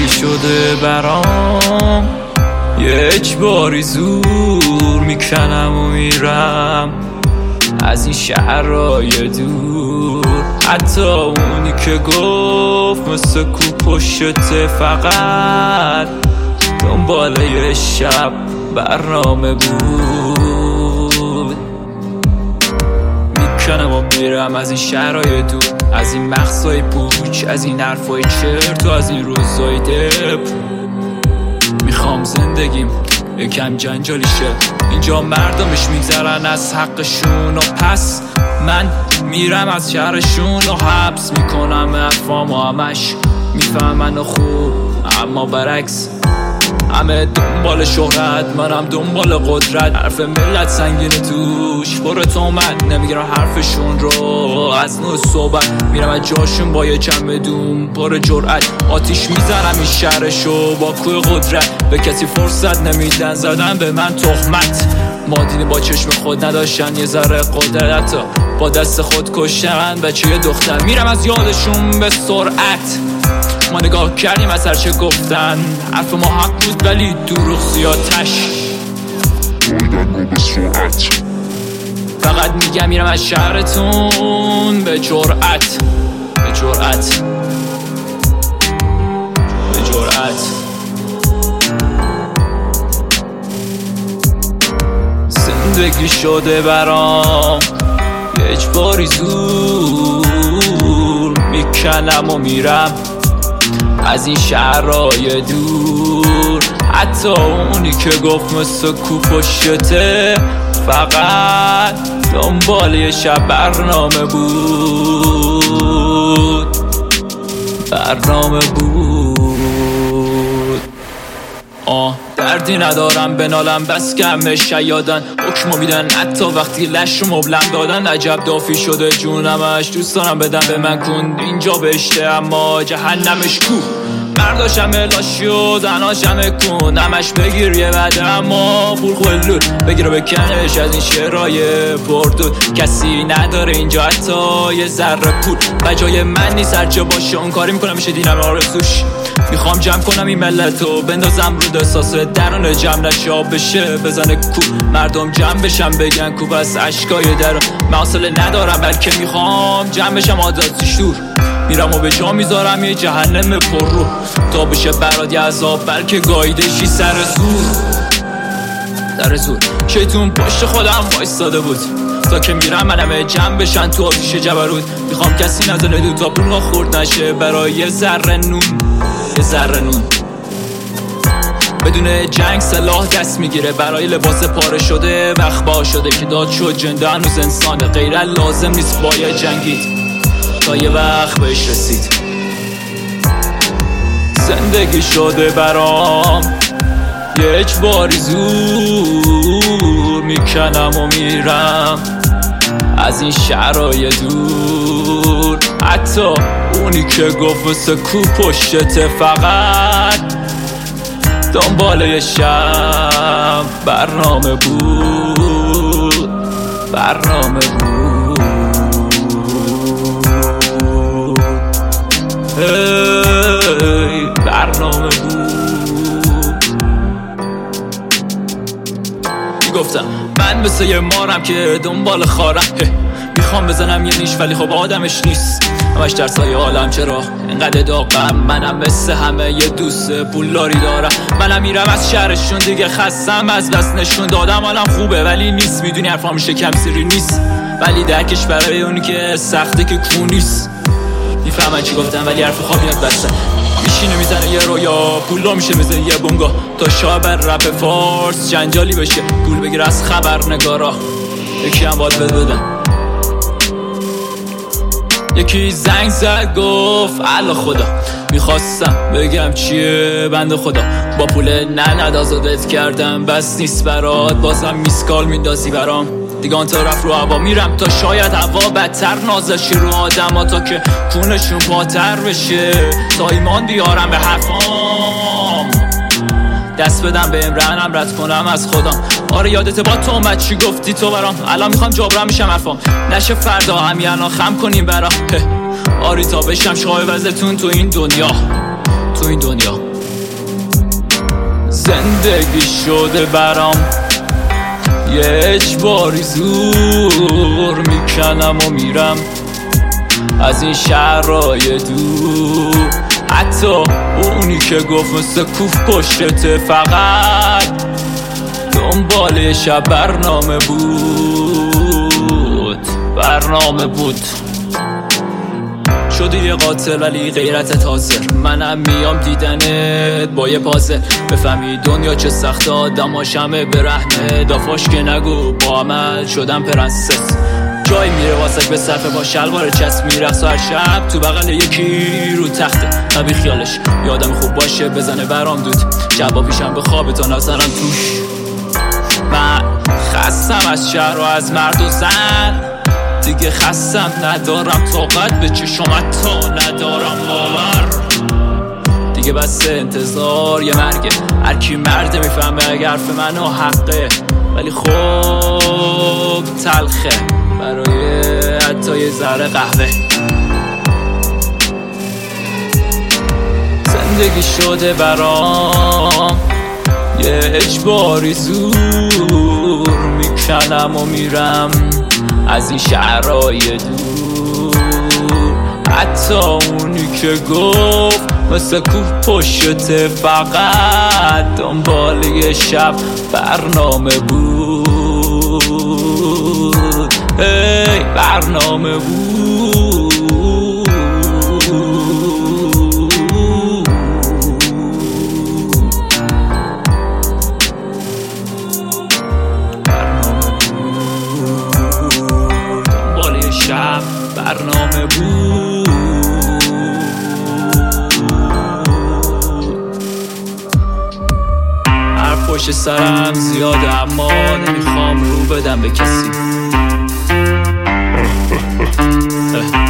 زندگی شده برام یه اجباری زور میکنم و میرم از این شهرهای دور. حتی اونی که گفت مثل کو پشته فقط دنبال یه شب برنامه بود. میکنم و میرم از این شهرهای دور، از این مغزای پوچ، از این حرفای چرت و از این روزای دپ. میخوام زندگیم یکم جنجالی شه، اینجا مردمش میگذرن از حقشون و پس من میرم از شهرشون و حبس میکنم حرفام و همش میفهمن و خوب، اما برعکس همه دنبال شهرت، منم دنبال قدرت. حرف ملت سنگین توش پر تومت، نمیگیرم حرفشون رو از نوع صحبت. میرم از جاشون با یه چمدون پر جرأت، آتیش میزنم این شهرشو با کوه قدرت. به کسی فرصت نمیدن زدن به من تهمت، مادینی با چشم خود نداشتن یه ذره قدرت، با دست خود کشتن بچه یه دختر. میرم از یادشون به سرعت، ما نگاه کردیم از هرچه گفتن، حرف ما حق بود ولی دروغ زیادتش بایدن رو به سرعت. فقط میگم میرم از شهرتون به جرأت، به جرأت، به جرأت. زندگی شده برام یه اجباری زور میکنم و میرم از این شهرهای دور. حتی اونی که گفت مثل کو پشته فقط دنبال یه شب برنامه بود، برنامه بود. دردی ندارم بنالم بس که همه شیادن، حکمو میدن حتی وقتی لش رو مبلم دادن. عجب دافی شده جونمش، دوست دارم بدم به من کن اینجا بهشته اما جهنمش کو. مرداش همه لاشی و زناش همه کن، همش بگیر یه بده اما پول خلول بگیر و بکنش از این شعرهای پردود. کسی نداره اینجا حتی یه ذره پول، بجای من نیست هرچه باشه اون کاری میکنم میشه دینم آرزوش. میخوام جمع کنم این ملتو بندازم رو احساس درون جمع نشه بشه بزنه کو. مردم جمع بشم بگن کو بس عشقای درون. من حوصله ندارم بلکه میخوام جمع بشم عاداتیش دور. میرم و به جا میذارم یه جهنم پر رو تا بشه برات یه عذاب بلکه گایدشی سر زور، سر زور. شیطون پشت خودم وایستاده بود تا که میرم منم جمع بشن تو آتیش جبروت. میخوام کسی نزنه دو تا پول خورد نشه برای یه ذره نون، یه ذره نون. بدون جنگ سلاح دست میگیره برای لباس پاره شده، وقت با شده که داد شد جنده هنوز انسانه، غیر لازم نیست باید جنگید تا یه وقت بهش رسید. زندگی شده برام یه اجباری زور میکنم و میرم از این شهرهای دور. حتی اونی که گفت مثل کو پشته فقط دنبال یه شب برنامه بود، برنامه بود. برنامه بود. میگفتم من مثل یه مارم که دنبال خارم، میخوام بزنم یه نیش ولی خب آدمش نیست، همش در سایه عالم چرا اینقدر داغم. منم مثل همه یه دوست پولداری دارم، منم میرم از شهرشون دیگه خستم از بس نشون دادم حالم خوبه ولی نیست. میدونی حرفام میشه کم سیری نیست ولی درکش برای اونی که سخته که کونیست. میفهمن چی گفتم ولی حرف خواب میاد بسته. میشینه میزنه یه رویا پول رو میشه میزنه یه بونگا تا شاه بر رپ فارس جنجالی بشه. پول بگیر از خبرنگارا یکی هم باید بدن. یکی زنگ زد گفت الا خدا، میخواستم بگم چیه بنده خدا، با پول نه آزادت کردم بس نیست برات، بازم میسکال میندازی برام دیگه. آن طرف رو هوا میرم تا شاید هوا بدتر نازشی رو آدم ها تا که کونشون پاتر بشه، تا ایمان بیارم به حرفام، دست بدم به امرنم رد کنم از خودم. آره یادت با تو اومد چی گفتی تو برام، الان میخوام جبران میشم حرفام نشه فردا همین الان خم کنیم برام. آری تا بشم شاه وزتون تو این دنیا، تو این دنیا. زندگی شده برام یه اجباری، زور میکنم و میرم از این شهرهای دور. حتی اونی که گفت مثل کوف پشتته، فقط دنبال شب برنامه بود. شدی یه قاتل ولی غیرتت حاضر، منم میام دیدنت با یه پازل. بفهمی دنیا چه سخته، آدماش همه برهنه، دافاش که نگو با عمل شدم پرنسس. جایی میره واسه به صرفه با شلوار چسب میرقص هر شب تو بغل یکی رو تخته. نبی خیالش یه آدم خوب باشه بزنه برام دود، شبا پیشم به خواب تا نظرم توش. من خستم از شهر و از مرد و زن، دیگه خستم ندارم طاقت به چشمت تا ندارم باور. دیگه بس انتظار یه مرگه، هرکی مرده میفهمه اگر حرف منو حقه، ولی خوب تلخه برای حتی یه ذره قهوه. زندگی شده برام یه اجباری، زور میکنم و میرم از این شهرهای دور. حتی اونی که گفت مثل کوف پشته، فقط دنبال یه شب برنامه بود. هی برنامه بود. شب برنامه بود. هر پشت سرم زیاده اما نمیخوام رو بدم به کسی.